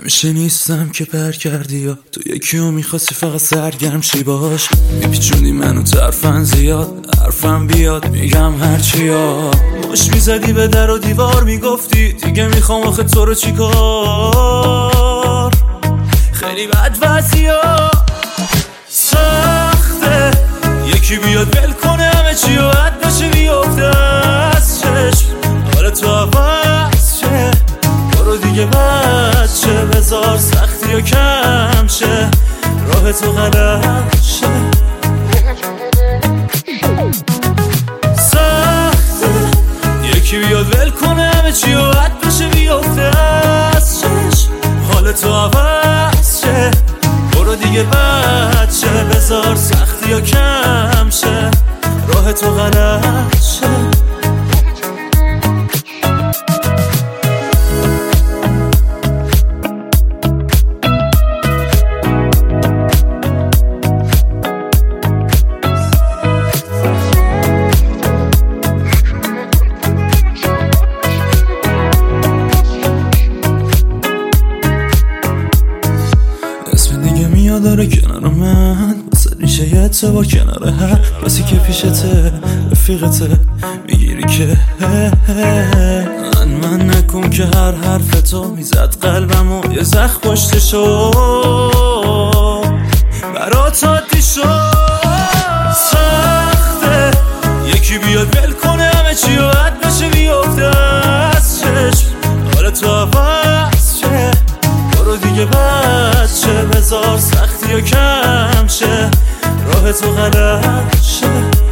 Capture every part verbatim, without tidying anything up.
همیشه نیستم که پر کردی یا تو یکی رو میخواستی فقط سرگرم شی باش. میپیچوندی منو ترفن زیاد، حرفم بیاد میگم هرچی ها. مش میزدی به در و دیوار میگفتی دیگه میخوام آخه تو رو چیکار. خیلی بد وضعیا سخته، یکی بیاد ول کنه همه چی و حد بشه بیفته از چشم. حالا تو عوض شه برو دیگه بچه، بذار سختی و کم شه راه تو غلط شه. سخته یکی بیاد ول کنه همه چی و حد بشه بیفته از چشم. حال تو عوض شه برو دیگه بچه، بذار سختی و کم شه راه تو غلط شه. داره کنار من واسه ریشه یه اتبار کنار هر کسی که پیشته رفیقته میگیری که من من نکن که هر حرف تو میزد قلبمو یه زخ پشتشو برات عادی شد. سخته یکی بیاد ول کنه همه چی و حد بشه بیفته از چشم. حالا تو عوض شه برو دیگه بچه، بذار سختی و کم شه راه تو غلط شه.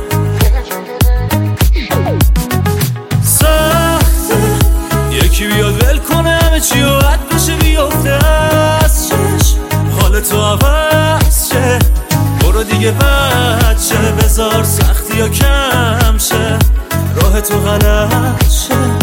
سخته یکی بیاد ول کنه همه چی و حد بشه بیفته از چشم. حال تو عوض شه برو دیگه بچه، بذار سختی و کم شه راه تو غلط شه.